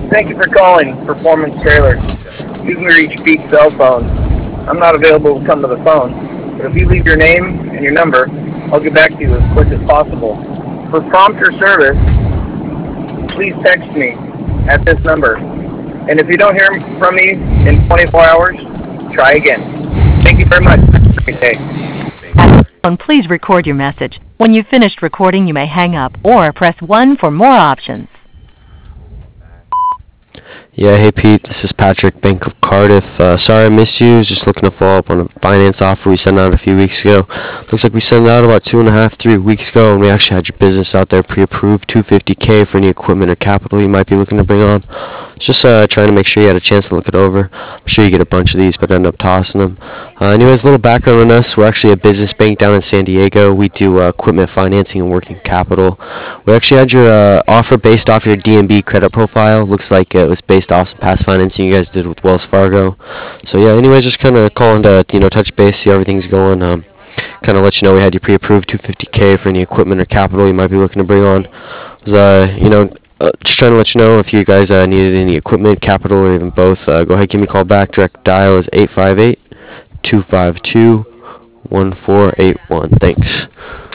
Thank you for calling Performance Trailer. You can reach Pete's cell phone. I'm not available to come to the phone, but if you leave your name and your number, I'll get back to you as quick as possible. For prompter service, please text me at this number. And if you don't hear from me in 24 hours, try again. Thank you very much. Have a great day. At the tone, please record your message. When you've finished recording, you may hang up or press 1 for more options. Yeah, hey Pete, this is Patrick, Bank of Cardiff. Sorry I missed you. Just looking to follow up on a finance offer we sent out a few weeks ago. Looks like we sent it out about 2.5, 3 weeks ago, and we actually had your business out there pre-approved, $250K for any equipment or capital you might be looking to bring on. Just trying to make sure you had a chance to look it over. I'm sure you get a bunch of these, but end up tossing them. Anyways, a little background on us. We're actually a business bank down in San Diego. We do equipment financing and working capital. We actually had your offer based off your DNB credit profile. Looks like it was based off some past financing you guys did with Wells Fargo. So yeah, anyways, just kind of calling to touch base, see how everything's going. Kind of let you know we had you pre-approved $250K for any equipment or capital you might be looking to bring on. Just trying to let you know if you guys needed any equipment, capital, or even both. Go ahead, give me a call back. Direct dial is 858-252-1481. Thanks.